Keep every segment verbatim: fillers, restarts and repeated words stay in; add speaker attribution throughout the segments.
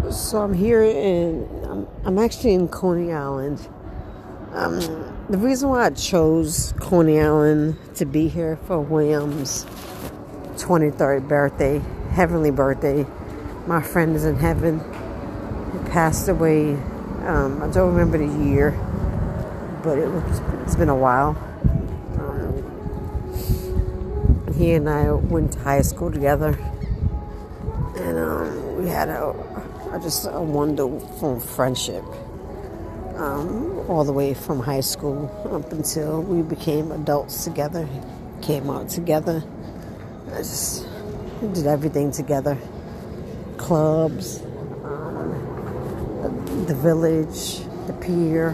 Speaker 1: So I'm here in, I'm, I'm actually in Coney Island. Um, the reason why I chose Coney Island to be here for William's twenty-third birthday, heavenly birthday. My friend is in heaven. He passed away. Um, I don't remember the year, but it was, it's been a while. Um, he and I went to high school together, and um, we had a, a just a wonderful friendship. Um, all the way from high school up until we became adults together, came out together. I just did everything together. Clubs, um, the, the village, the pier,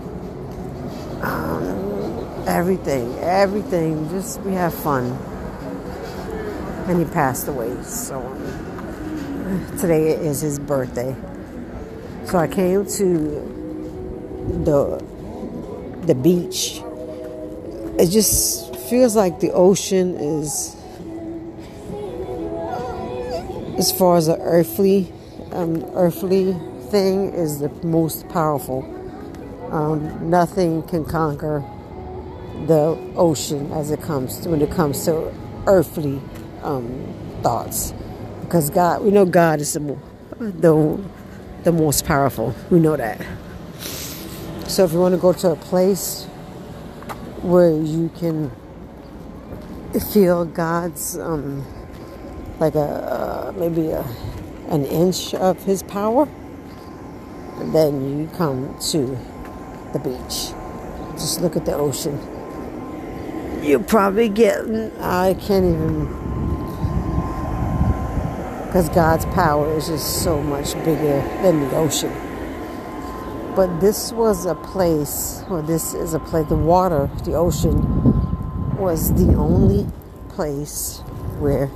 Speaker 1: um, everything, everything. Just we have fun. And he passed away, so um, today is his birthday. So I came to the the beach. It just feels like the ocean is, as far as the earthly um, earthly thing, is the most powerful. Um, nothing can conquer the ocean as it comes to, when it comes to earthly um, thoughts, because God, we know God is the mo- the the most powerful. We know that. So if you want to go to a place where you can feel God's, um, like a uh, maybe a, an inch of His power, then you come to the beach. Just look at the ocean. You probably get, I can't even, because God's power is just so much bigger than the ocean. But this was a place, or this is a place, the water, the ocean, was the only place where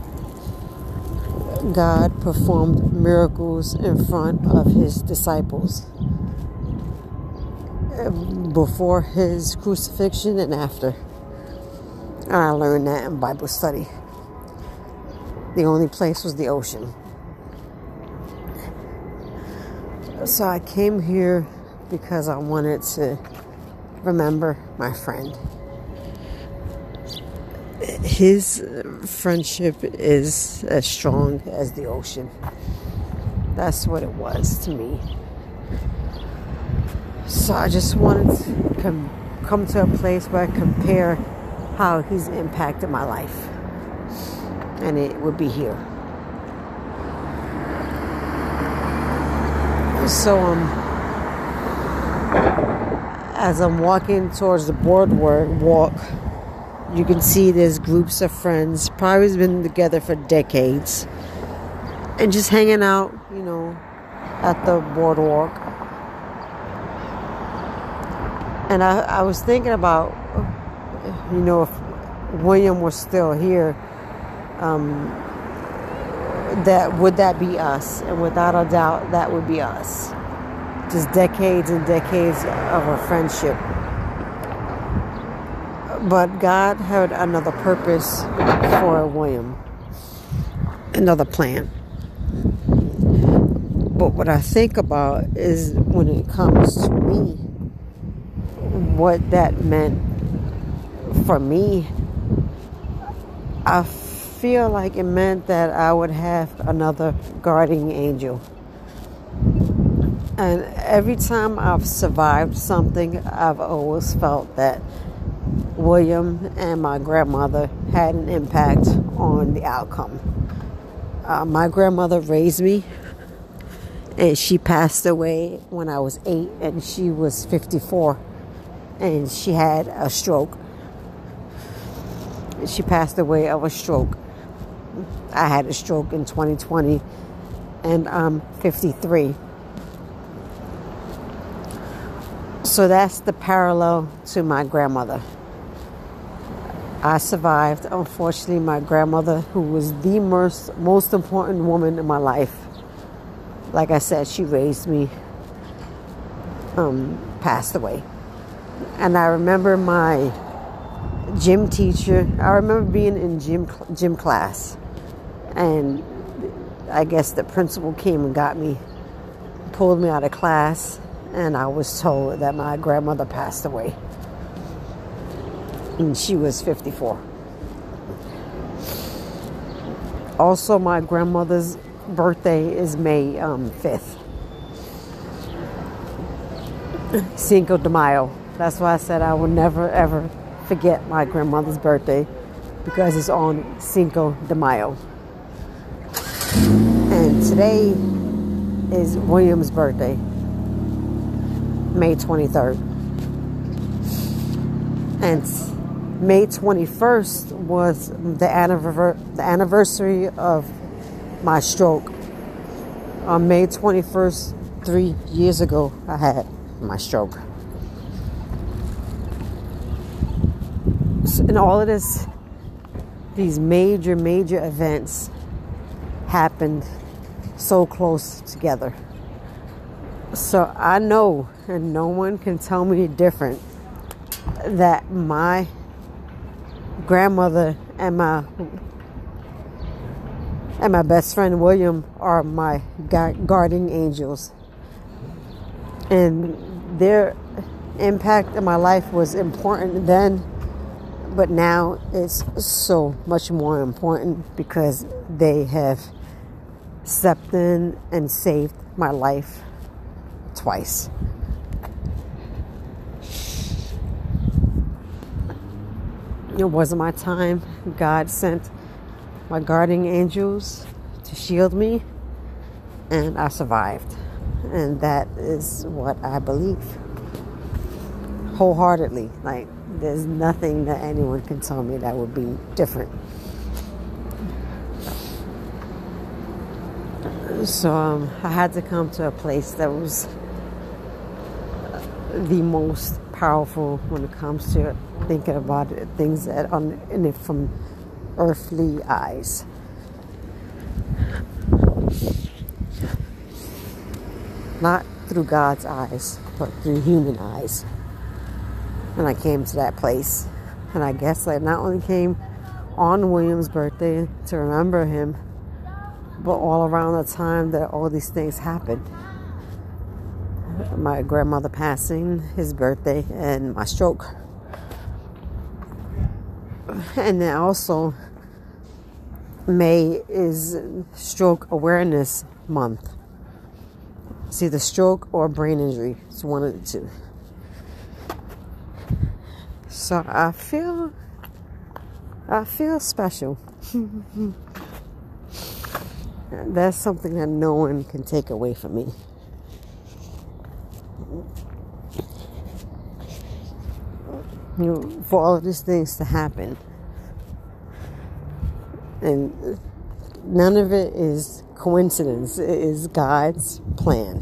Speaker 1: God performed miracles in front of His disciples. Before His crucifixion and after. And I learned that in Bible study. The only place was the ocean. So I came here because I wanted to remember my friend. His friendship is as strong as the ocean. That's what it was to me. So I just wanted to com- come to a place where I compare how he's impacted my life. And it would be here. So um. As I'm walking towards the boardwalk, walk, you can see there's groups of friends, probably been together for decades, and just hanging out, you know, at the boardwalk. And I, I was thinking about, you know, if William was still here, um, that would that be us? And without a doubt, that would be us. Just decades and decades of a friendship. But God had another purpose for William. Another plan. But what I think about is, when it comes to me, what that meant for me, I feel like it meant that I would have another guardian angel. And every time I've survived something, I've always felt that William and my grandmother had an impact on the outcome. Uh, my grandmother raised me, and she passed away when I was eight, and she was fifty-four, and she had a stroke. She passed away of a stroke. I had a stroke in twenty twenty, and I'm fifty-three. So that's the parallel to my grandmother. I survived. Unfortunately, my grandmother, who was the most, most important woman in my life, like I said, she raised me, um, passed away. And I remember my gym teacher, I remember being in gym, gym class, and I guess the principal came and got me pulled me out of class, and I was told that my grandmother passed away. And she was fifty-four. Also, my grandmother's birthday is May um, fifth. Cinco de Mayo. That's why I said I will never ever forget my grandmother's birthday, because it's on Cinco de Mayo. And today is William's birthday, May twenty-third. And May twenty-first was the, anniver- the anniversary of my stroke. On May twenty-first, three years ago, I had my stroke. So, and all of this, these major, major events happened so close together. So I know, and no one can tell me different, that my grandmother and my and my best friend William are my guardian angels, and their impact in my life was important then, but now it's so much more important because they have stepped in and saved my life twice. It wasn't my time. God sent my guardian angels to shield me, and I survived. And that is what I believe wholeheartedly. Like, there's nothing that anyone can tell me that would be different. So um, I had to come to a place that was the most powerful when it comes to thinking about it, things that are in it from earthly eyes. Not through God's eyes, but through human eyes. And I came to that place. And I guess I not only came on William's birthday to remember him, but all around the time that all these things happened. My grandmother passing, his birthday, and my stroke. And then also, May is Stroke Awareness Month. It's either stroke or brain injury. It's one of the two. So I feel, I feel special. That's something that no one can take away from me. You know, for all of these things to happen, and none of it is coincidence. It is God's plan.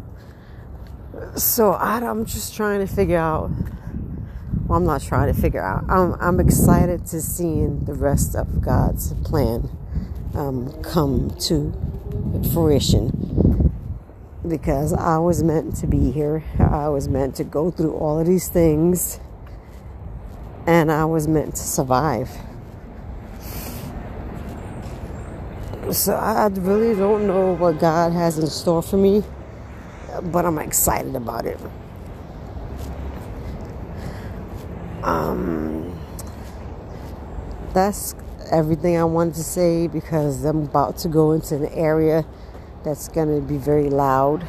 Speaker 1: So I, I'm just trying to figure out. Well, I'm not trying to figure out. I'm, I'm excited to see the rest of God's plan um, come to fruition, because I was meant to be here. I was meant to go through all of these things, and I was meant to survive. So I really don't know what God has in store for me, but I'm excited about it. Um, that's everything I wanted to say, because I'm about to go into an area that's going to be very loud.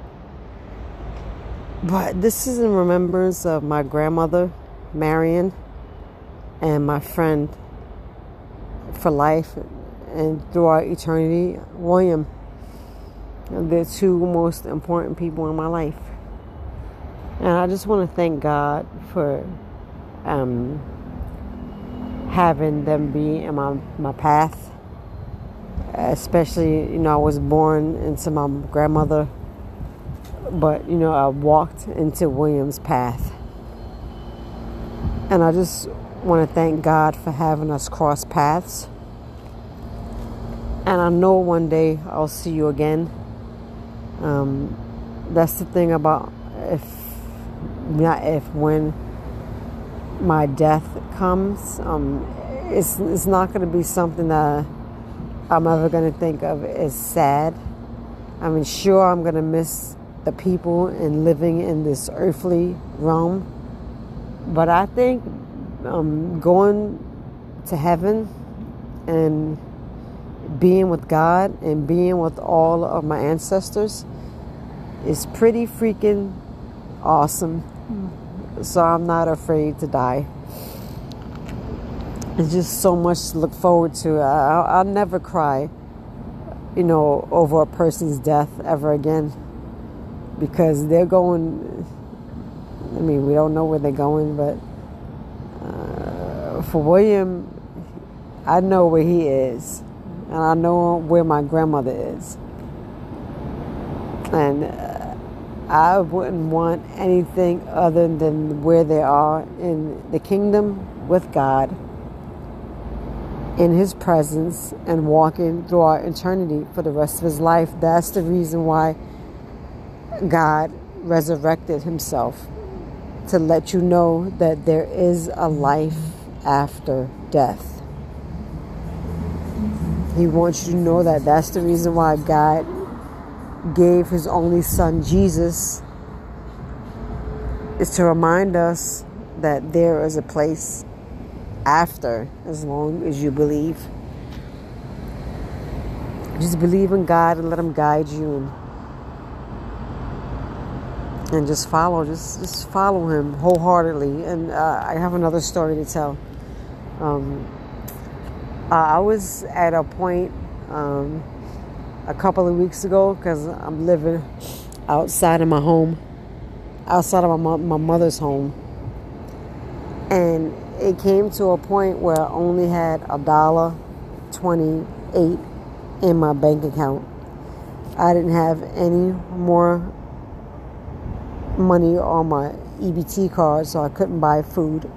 Speaker 1: But this is in remembrance of my grandmother, Marion, and my friend for life and throughout eternity, William. They're two most important people in my life. And I just want to thank God for um, having them be in my, my path. Especially, you know, I was born into my grandmother, but, you know, I walked into William's path. And I just want to thank God for having us cross paths. And I know one day I'll see you again. Um, that's the thing about if, not if, when my death comes, um, it's, it's not going to be something that I'm ever going to think of as sad. I mean, sure, I'm going to miss the people and living in this earthly realm. But I think um, going to heaven and being with God and being with all of my ancestors is pretty freaking awesome. So I'm not afraid to die. It's just so much to look forward to. I, I'll, I'll never cry, you know, over a person's death ever again, because they're going, I mean, we don't know where they're going, but uh, for William, I know where he is, and I know where my grandmother is. And uh, I wouldn't want anything other than where they are in the kingdom with God, in his presence, and walking throughout eternity for the rest of his life. That's the reason why God resurrected himself, to let you know that there is a life after death. He wants you to know that. That's the reason why God gave his only son Jesus, is to remind us that there is a place after, as long as you believe. Just believe in God and let him guide you, and, and just follow just just follow him wholeheartedly. And uh, I have another story to tell. um, uh, I was at a point um, a couple of weeks ago, because I'm living outside of my home, outside of my, my mother's home, and it came to a point where I only had a dollar twenty-eight in my bank account. I didn't have any more money on my E B T card, so I couldn't buy food.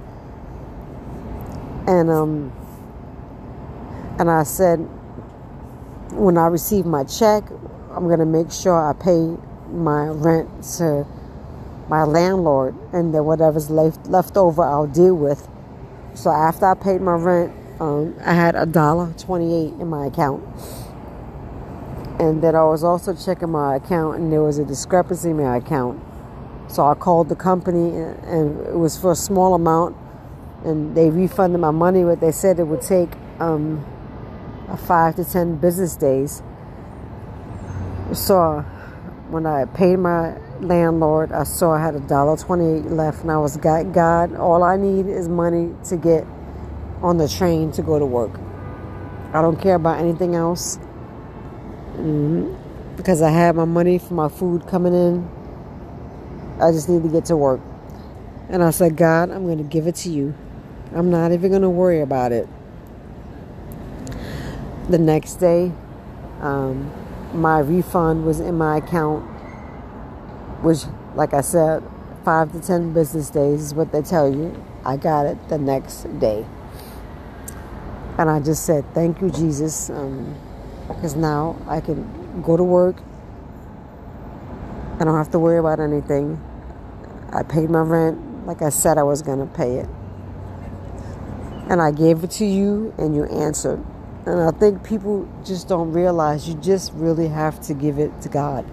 Speaker 1: And um, and I said, when I receive my check, I'm gonna make sure I pay my rent to my landlord, and then whatever's left left over, I'll deal with. So after I paid my rent, um, I had a dollar twenty-eight in my account. And then I was also checking my account, and there was a discrepancy in my account. So I called the company, and, and it was for a small amount, and they refunded my money, but they said it would take um, a five to ten business days. So when I paid my landlord, I saw I had a dollar twenty-eight left, and I was, God, God, all I need is money to get on the train to go to work. I don't care about anything else, mm-hmm. because I had my money for my food coming in. I just need to get to work. And I said, God, I'm going to give it to you. I'm not even going to worry about it. The next day, um, my refund was in my account, which, like I said, five to ten business days is what they tell you. I got it the next day. And I just said, thank you, Jesus, um, because now I can go to work. I don't have to worry about anything. I paid my rent like I said I was going to pay it. And I gave it to you, and you answered. And I think people just don't realize you just really have to give it to God.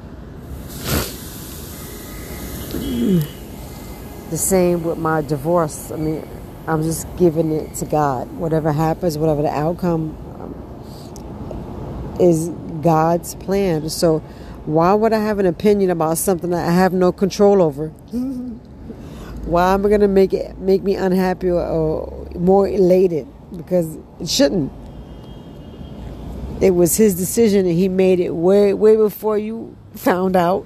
Speaker 1: The same with my divorce. I mean, I'm just giving it to God. Whatever happens, whatever the outcome um, is God's plan. So why would I have an opinion about something that I have no control over? Why am I going to make it make me unhappy or, or more elated? Because it shouldn't. It was his decision, and he made it way, way before you found out.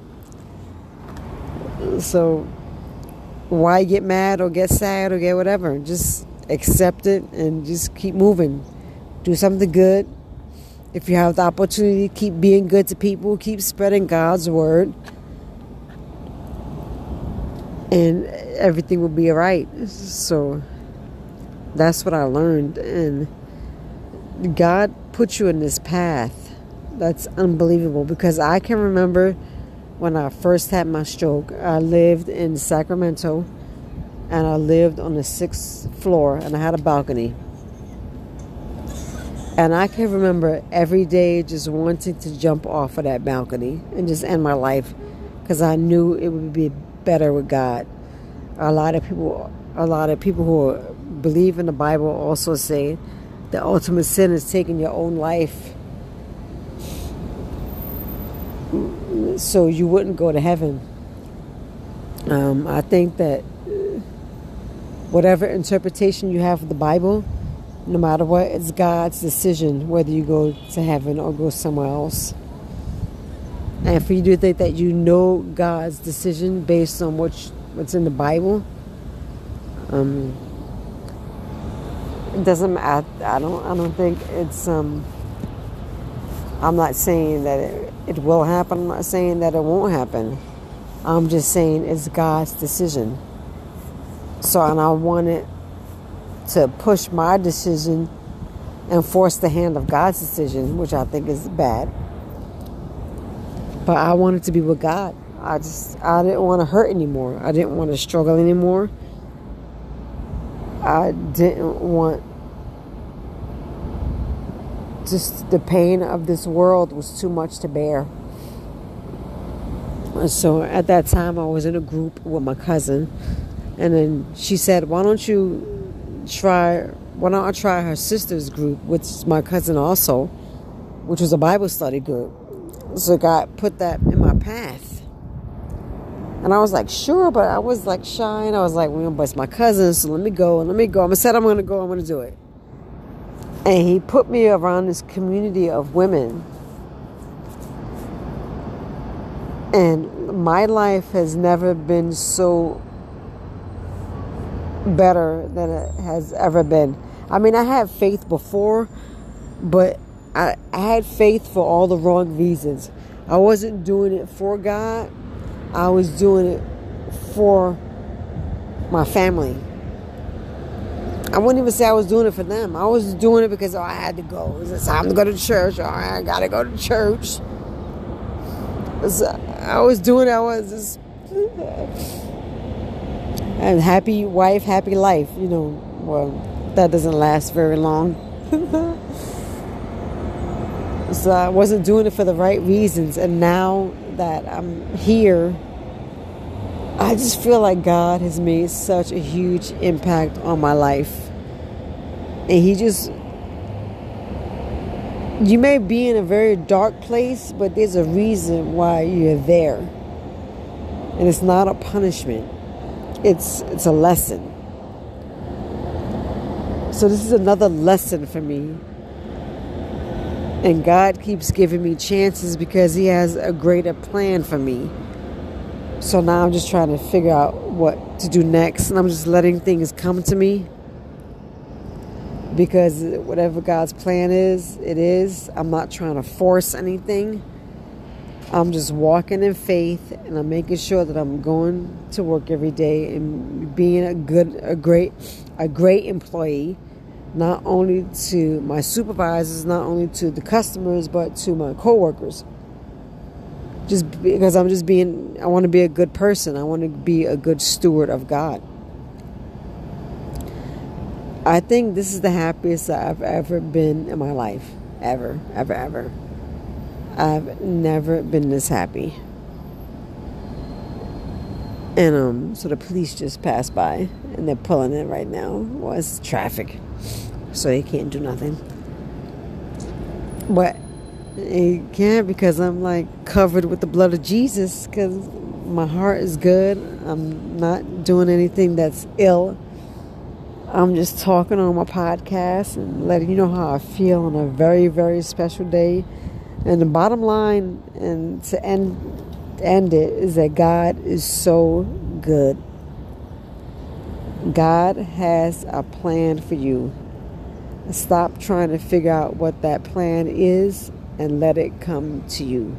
Speaker 1: So why get mad or get sad or get whatever? Just accept it and just keep moving. Do something good. If you have the opportunity, keep being good to people. Keep spreading God's word. And everything will be all right. So that's what I learned. And God put you in this path. That's unbelievable, because I can remember when I first had my stroke. I lived in Sacramento, and I lived on the sixth floor, and I had a balcony. And I can remember every day just wanting to jump off of that balcony and just end my life, because I knew it would be better with God. A lot of people, a lot of people who believe in the Bible also say the ultimate sin is taking your own life, so you wouldn't go to heaven. Um, I think that whatever interpretation you have of the Bible, no matter what, it's God's decision whether you go to heaven or go somewhere else. And for you to think that you know God's decision based on what what's in the Bible, um, it doesn't. I, I don't. I don't think it's. Um, I'm not saying that it, it will happen. I'm not saying that it won't happen. I'm just saying it's God's decision. So, and I wanted to push my decision and force the hand of God's decision, which I think is bad. But I wanted to be with God. I just, I didn't want to hurt anymore. I didn't want to struggle anymore. I didn't want, just the pain of this world was too much to bear. So at that time, I was in a group with my cousin. And then she said, why don't you try, why don't I try her sister's group, which is my cousin also, which was a Bible study group. So God put that in my path. And I was like, sure, but I was like shy. And I was like, well, but it's my cousin, so let me go. And let me go. I said, I'm going to go. I'm going to do it. And he put me around this community of women. And my life has never been so better than it has ever been. I mean, I had faith before, but I, I had faith for all the wrong reasons. I wasn't doing it for God. I was doing it for my family. I wouldn't even say I was doing it for them. I was doing it because oh, I had to go. It was time to go to church. Oh, I got to go to church. So I was doing it. I was just... And happy wife, happy life. You know, well, that doesn't last very long. So I wasn't doing it for the right reasons. And now that I'm here, I just feel like God has made such a huge impact on my life. And he just... You may be in a very dark place, but there's a reason why you're there. And it's not a punishment. It's it's a lesson. So this is another lesson for me. And God keeps giving me chances because he has a greater plan for me. So now I'm just trying to figure out what to do next. And I'm just letting things come to me. Because whatever God's plan is, it is. I'm not trying to force anything. I'm just walking in faith, and I'm making sure that I'm going to work every day and being a good, a great, a great employee, not only to my supervisors, not only to the customers, but to my coworkers. Just because I'm just being, I want to be a good person. I want to be a good steward of God. I think this is the happiest I've ever been in my life. Ever, ever, ever. I've never been this happy. And um, so the police just passed by, and they're pulling it right now. Well, it's traffic, so they can't do nothing. But they can't because I'm like covered with the blood of Jesus, because my heart is good. I'm not doing anything that's ill. I'm just talking on my podcast and letting you know how I feel on a very, very special day. And the bottom line, and to end end it, is that God is so good. God has a plan for you. Stop trying to figure out what that plan is and let it come to you.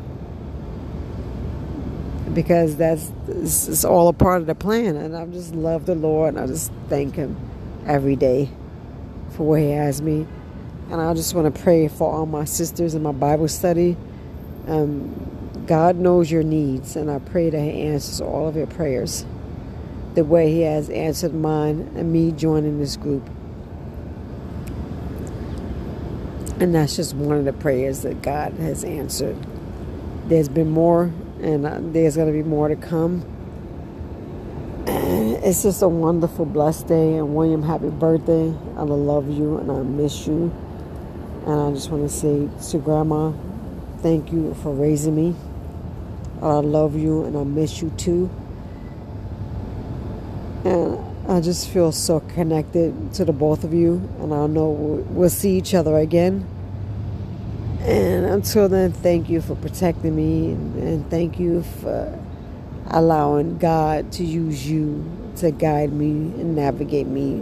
Speaker 1: Because that's it's all a part of the plan. And I just love the Lord, and I just thank him every day for where he has me. And I just want to pray for all my sisters in my Bible study. Um, God knows your needs, and I pray that he answers all of your prayers the way he has answered mine and me joining this group. And that's just one of the prayers that God has answered. There's been more, and uh, there's going to be more to come. And it's just a wonderful, blessed day. And William, happy birthday. I love you and I miss you. And I just want to say to Grandma, thank you for raising me. I love you and I miss you too. And I just feel so connected to the both of you. And I know we'll, we'll see each other again. And until then, thank you for protecting me. And, and thank you for allowing God to use you to guide me and navigate me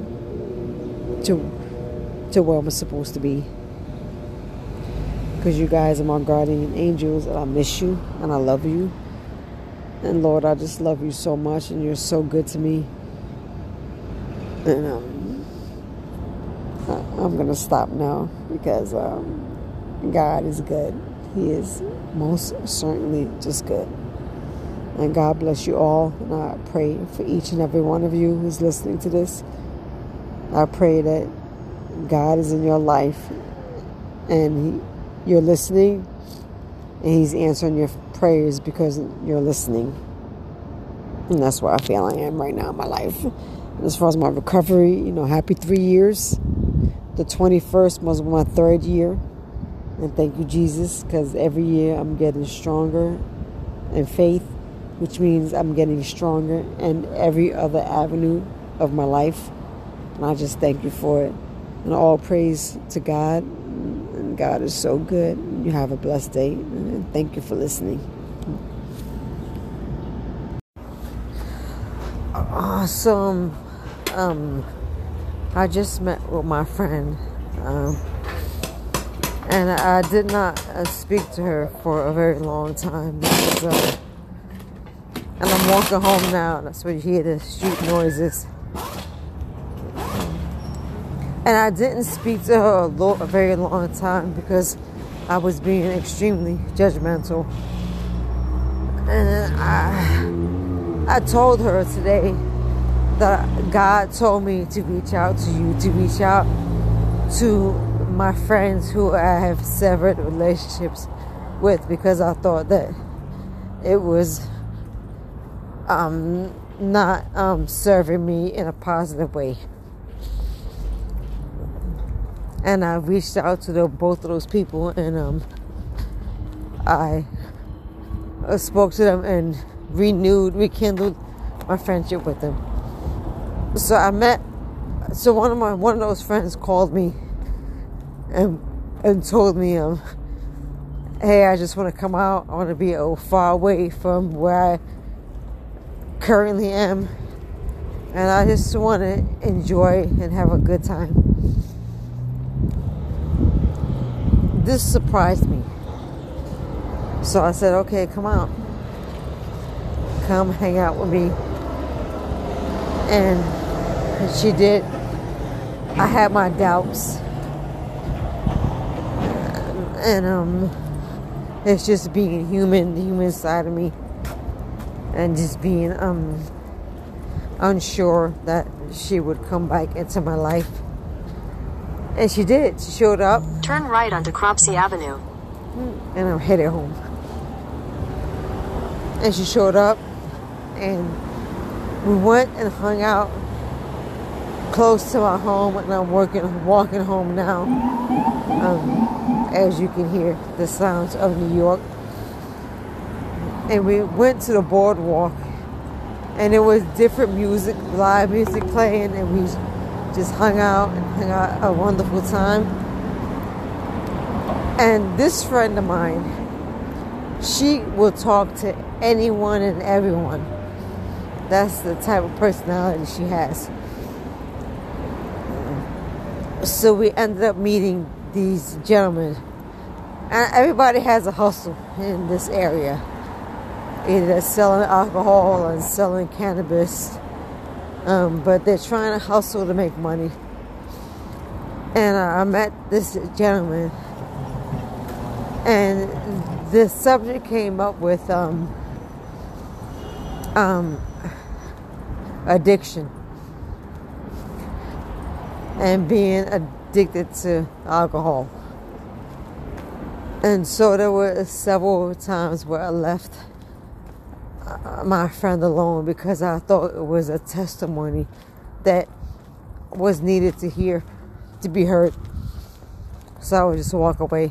Speaker 1: to, to where I'm supposed to be. Because you guys are my guardian angels, and I miss you, and I love you. And Lord, I just love you so much, and you're so good to me. And um, I, I'm going to stop now, because um, God is good. He is most certainly just good. And God bless you all. And I pray for each and every one of you who's listening to this. I pray that God is in your life, and He you're listening, and He's answering your prayers because you're listening. And that's where I feel I am right now in my life. And as far as my recovery, you know, happy three years. The twenty-first was my third year. And thank you, Jesus, because every year I'm getting stronger in faith, which means I'm getting stronger in every other avenue of my life. And I just thank you for it. And all praise to God. God is so good. You have a blessed day. And thank you for listening. Awesome. Um, I just met with my friend. Um, and I did not uh, speak to her for a very long time. Because, uh, and I'm walking home now. That's where you hear the street noises. And I didn't speak to her a, lo- a very long time because I was being extremely judgmental. And I, I told her today that God told me to reach out to you, to reach out to my friends who I have severed relationships with, because I thought that it was um, not um, serving me in a positive way. And I reached out to the, both of those people, and um, I uh, spoke to them and renewed, rekindled my friendship with them. So I met, so one of my one of those friends called me and and told me, um, hey, I just want to come out. I want to be a little far away from where I currently am, and I just want to enjoy and have a good time. This surprised me. So I said, okay, come out. Come hang out with me. And she did. I had my doubts. And um, it's just being human, the human side of me. And just being um unsure that she would come back into my life. And she did. She showed up.
Speaker 2: Turn right onto Cropsey Avenue.
Speaker 1: And I'm headed home. And she showed up. And we went and hung out close to our home. And I'm working, walking home now. Um, as you can hear the sounds of New York. And we went to the boardwalk. And there was different music, live music playing. And we just hung out and hung out a wonderful time. And this friend of mine, she will talk to anyone and everyone. That's the type of personality she has. So we ended up meeting these gentlemen. And everybody has a hustle in this area. Either selling alcohol and selling cannabis. Um, but they're trying to hustle to make money. And uh, I met this gentleman. And the subject came up with um, um, addiction. And being addicted to alcohol. And so there were several times where I left uh, my friend alone because I thought it was a testimony that was needed to hear, to be heard. So I would just walk away.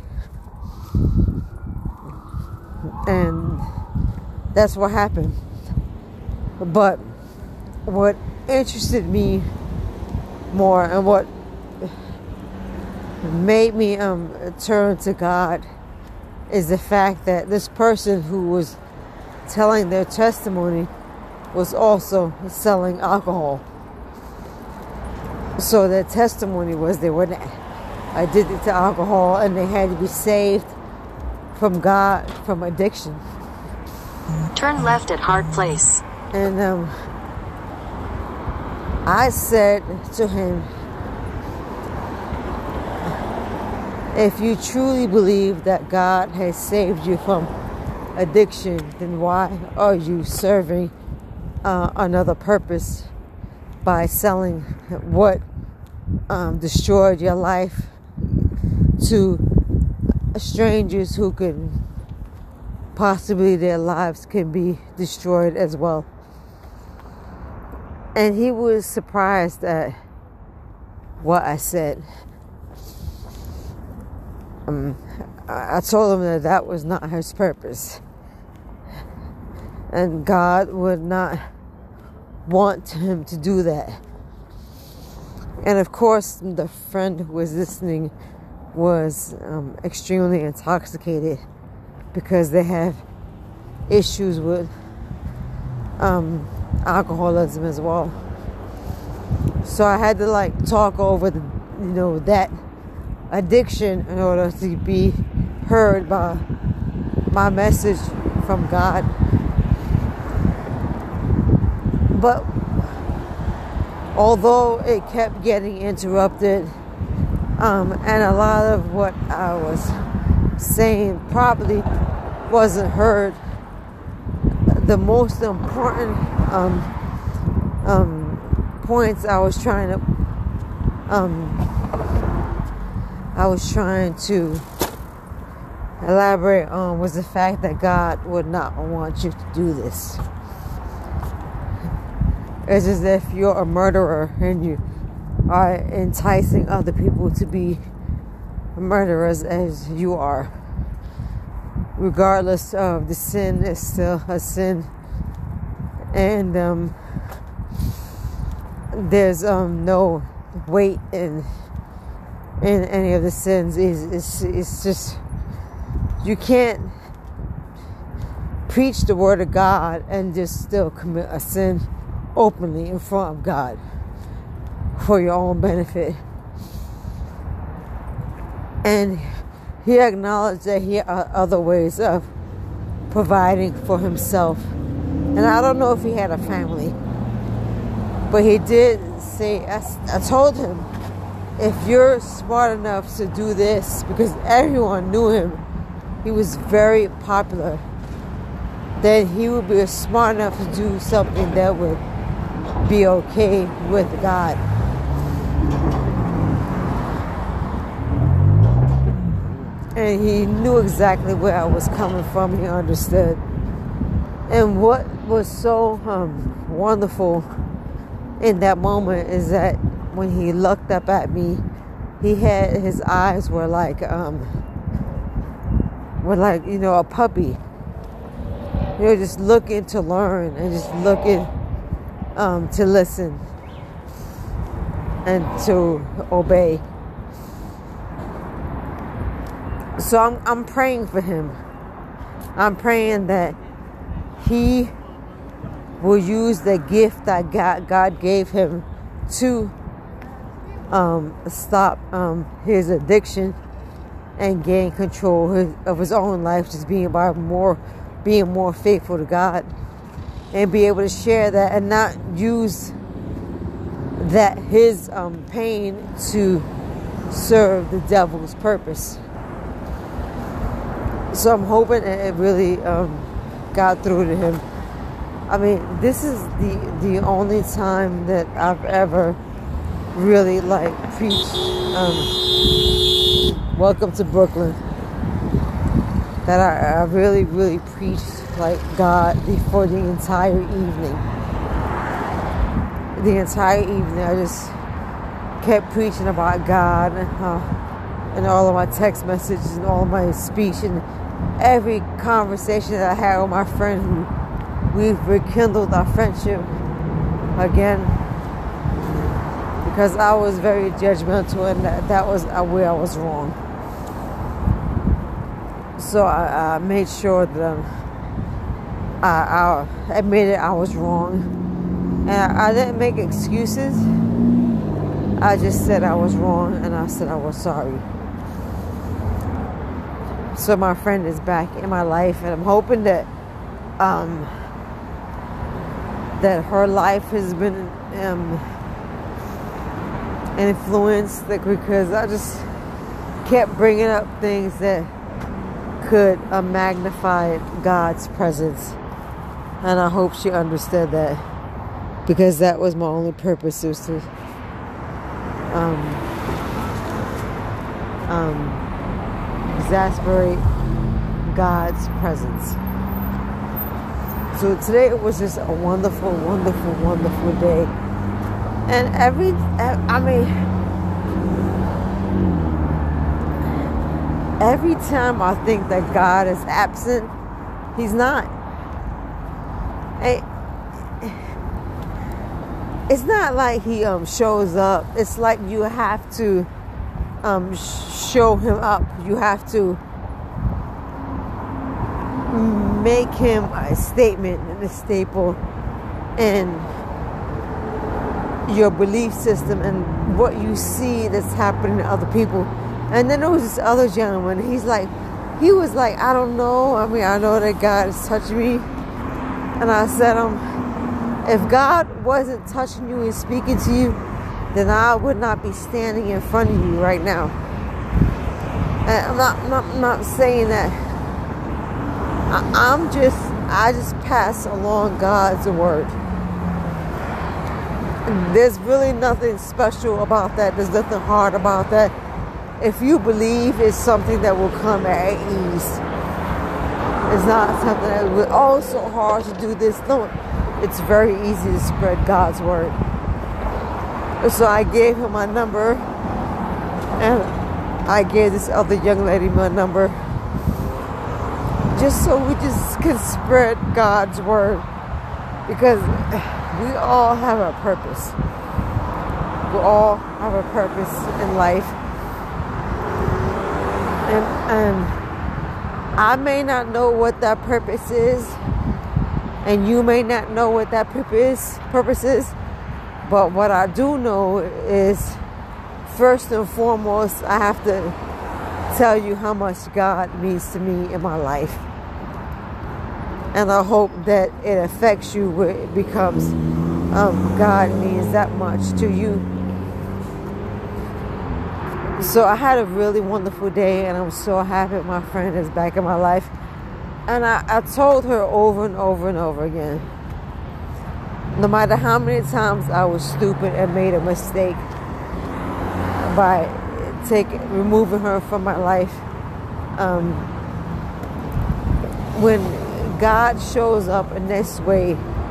Speaker 1: And that's what happened. But what interested me more and what made me um, turn to God is the fact that this person who was telling their testimony was also selling alcohol. So their testimony was they were addicted to alcohol and they had to be saved from God, from addiction.
Speaker 2: Turn left at Hard Place.
Speaker 1: And um, I said to him, if you truly believe that God has saved you from addiction, then why are you serving uh, another purpose by selling what um, destroyed your life to strangers who could possibly their lives can be destroyed as well? And he was surprised at what I said. Um, I told him that that was not his purpose. And God would not want him to do that. And of course, the friend who was listening was um, extremely intoxicated because they have issues with um, alcoholism as well. So I had to like talk over the, you know, that addiction in order to be heard by my message from God. But although it kept getting interrupted, um, and a lot of what I was saying probably wasn't heard, the most important um, um, points I was trying to um, I was trying to elaborate on was the fact that God would not want you to do this. It's as if you're a murderer and you are enticing other people to be murderers as you are. Regardless of the sin, is still a sin. And um, there's um, no weight in in any of the sins. It's, it's, it's just, you can't preach the word of God and just still commit a sin openly in front of God for your own benefit. And he acknowledged that he had other ways of providing for himself. And I don't know if he had a family, but he did say, I, I told him, if you're smart enough to do this, because everyone knew him, he was very popular, then he would be smart enough to do something that would be okay with God. And he knew exactly where I was coming from. He understood. And what was so um, wonderful in that moment is that when he looked up at me, he had, his eyes were like, um, were like, you know, a puppy. You know, just looking to learn and just looking um, to listen and to obey. So I'm, I'm praying for him. I'm praying that he will use the gift that God, God gave him to um, stop um, his addiction and gain control his, of his own life, just being by more, being more faithful to God, and be able to share that and not use that his um, pain to serve the devil's purpose. So I'm hoping that it really um, got through to him. I mean, this is the the only time that I've ever really like preached. Um, welcome to Brooklyn. that I, I really, really preached like God for the entire evening. The entire evening, I just kept preaching about God and how, and all of my text messages and all of my speech and every conversation that I had with my friend who we've rekindled our friendship again, because I was very judgmental and that, that was where I was wrong. So I, I made sure that um, I, I admitted I was wrong, and I, I didn't make excuses. I just said I was wrong, and I said I was sorry. So my friend is back in my life, and I'm hoping that um, that her life has been um, influenced, like, because I just kept bringing up things that could uh, magnify God's presence, and I hope she understood that, because that was my only purpose, was to um, um, exasperate God's presence. So today it was just a wonderful, wonderful, wonderful day. And every, I mean, every time I think that God is absent, He's not. It, it's not like He um, shows up. It's like you have to um, show Him up. You have to make Him a statement and a staple in your belief system and what you see that's happening to other people. And then there was this other gentleman. He's like, he was like, I don't know. I mean, I know that God is touching me. And I said, um, if God wasn't touching you and speaking to you, then I would not be standing in front of you right now. And I'm not, not, not saying that. I, I'm just, I just pass along God's word. There's really nothing special about that. There's nothing hard about that. If you believe it's something that will come at ease, it's not something that will, oh, so hard to do this. No, it's very easy to spread God's word. So I gave him my number, and I gave this other young lady my number, just so we just can spread God's word, because we all have a purpose. We all have a purpose in life. And, and I may not know what that purpose is, and you may not know what that purpose, purpose is, but what I do know is, first and foremost, I have to tell you how much God means to me in my life. And I hope that it affects you where it becomes um, God means that much to you. So I had a really wonderful day, and I'm so happy my friend is back in my life. And I, I told her over and over and over again, no matter how many times I was stupid and made a mistake by taking, removing her from my life, um, when God shows up in this way,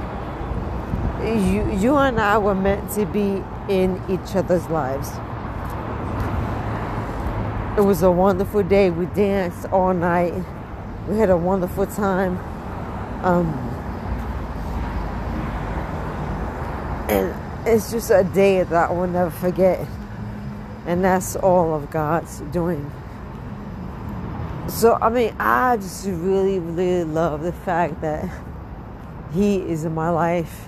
Speaker 1: you, you and I were meant to be in each other's lives. It was a wonderful day. We danced all night. We had a wonderful time. Um, and it's just a day that I will never forget. And that's all of God's doing. So, I mean, I just really, really love the fact that He is in my life.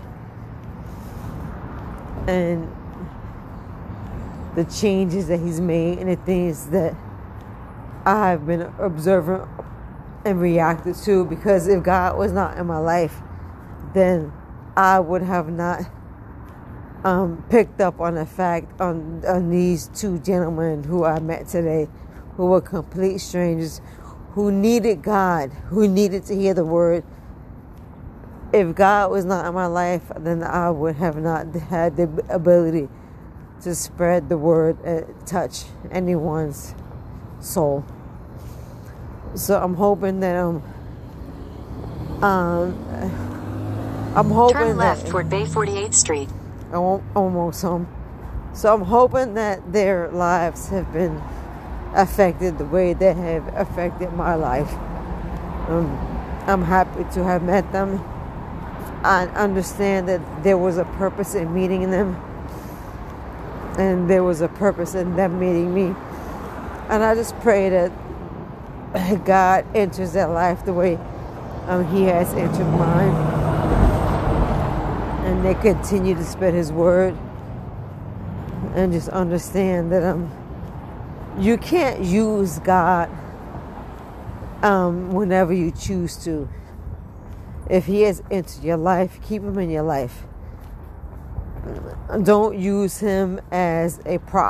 Speaker 1: And the changes that He's made and the things that I've been observing and reacted to. Because if God was not in my life, then I would have not um, picked up on the fact on, on these two gentlemen who I met today, who were complete strangers, who needed God, who needed to hear the word. If God was not in my life, then I would have not had the ability to spread the word and touch anyone's soul. So I'm hoping that um um I'm hoping
Speaker 2: Turn left
Speaker 1: that
Speaker 2: toward Bay forty-eighth Street.
Speaker 1: I won't, almost home. So I'm hoping that their lives have been affected the way they have affected my life. Um, I'm happy to have met them. I understand that there was a purpose in meeting them, and there was a purpose in them meeting me. And I just pray that God enters their life the way um, He has entered mine, and they continue to spread His word, and just understand that um, you can't use God um, whenever you choose to. If He has entered your life, keep Him in your life. Don't use Him as a prop.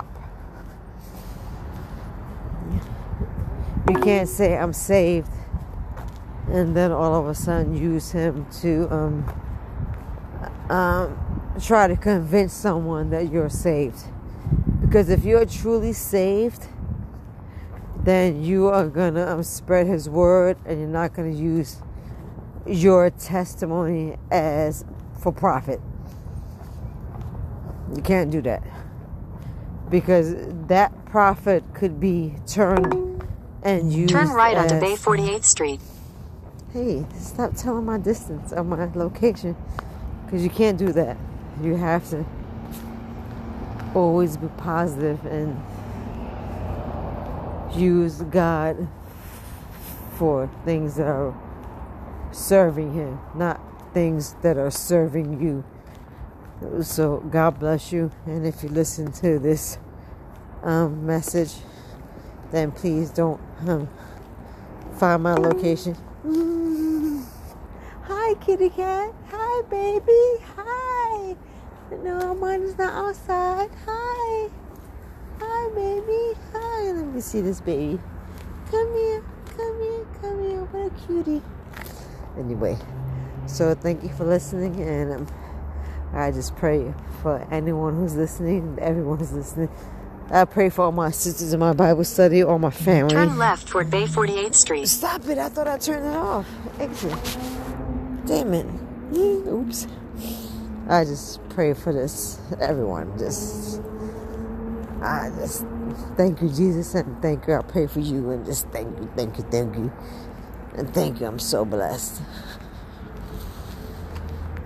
Speaker 1: You can't say I'm saved and then all of a sudden use Him to um, um, try to convince someone that you're saved. Because if you're truly saved, then you are going to um, spread His word, and you're not going to use your testimony as for profit. You can't do that, because that profit could be turned and used.
Speaker 2: Turn right
Speaker 1: as,
Speaker 2: onto Bay forty-eighth Street.
Speaker 1: Hey, stop telling my distance or my location, because you can't do that. You have to always be positive and use God for things that are serving Him, not things that are serving you. So God bless you, and if you listen to this um, message, then please don't um, find my location. Mm. Hi, kitty cat. Hi, baby. Hi. No, mine is not outside. Hi. Hi, baby. Hi. Let me see this baby. Come here. Come here. Come here. What a cutie. Anyway, so thank you for listening, and um, I just pray for anyone who's listening, everyone who's listening. I pray for all my sisters in my Bible study, all my family.
Speaker 2: Turn left toward Bay forty-eighth Street.
Speaker 1: Stop it. I thought I turned it off. Exit. Damn it. Oops. I just pray for this. Everyone, just... I just... Thank you, Jesus, and thank you. I pray for you, and just thank you, thank you, thank you. And thank you. I'm so blessed.